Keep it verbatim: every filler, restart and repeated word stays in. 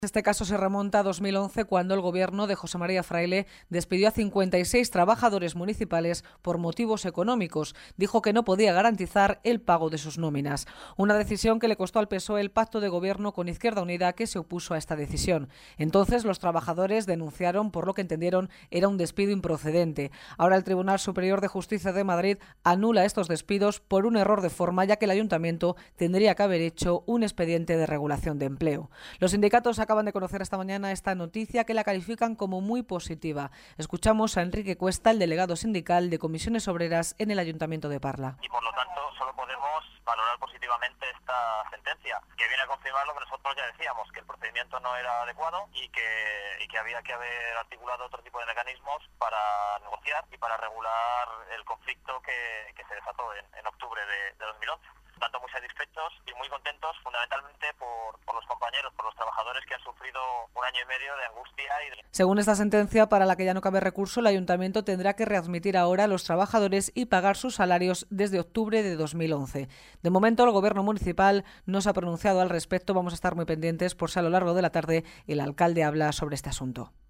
Este caso se remonta a dos mil once, cuando el gobierno de José María Fraile despidió a cincuenta y seis trabajadores municipales por motivos económicos. Dijo que no podía garantizar el pago de sus nóminas. Una decisión que le costó al P S O E el pacto de gobierno con Izquierda Unida, que se opuso a esta decisión. Entonces los trabajadores denunciaron por lo que entendieron era un despido improcedente. Ahora el Tribunal Superior de Justicia de Madrid anula estos despidos por un error de forma, ya que el ayuntamiento tendría que haber hecho un expediente de regulación de empleo. Los sindicatos acaban de conocer esta mañana esta noticia, que la califican como muy positiva. Escuchamos a Enrique Cuesta, el delegado sindical de Comisiones Obreras en el Ayuntamiento de Parla. Y por lo tanto solo podemos valorar positivamente esta sentencia, que viene a confirmar lo que nosotros ya decíamos, que el procedimiento no era adecuado y que, y que había que haber articulado otro tipo de mecanismos para negociar y para regular el conflicto que, que se desató en, en octubre de, de dos mil once. Por tanto, muy satisfechos y muy contentos, fundamentalmente por, por los compañeros, por los trabajadores que han sufrido un año y medio de angustia. Y de... Según esta sentencia, para la que ya no cabe recurso, el ayuntamiento tendrá que readmitir ahora a los trabajadores y pagar sus salarios desde octubre de dos mil once. De momento, el gobierno municipal no se ha pronunciado al respecto. Vamos a estar muy pendientes por si a lo largo de la tarde el alcalde habla sobre este asunto.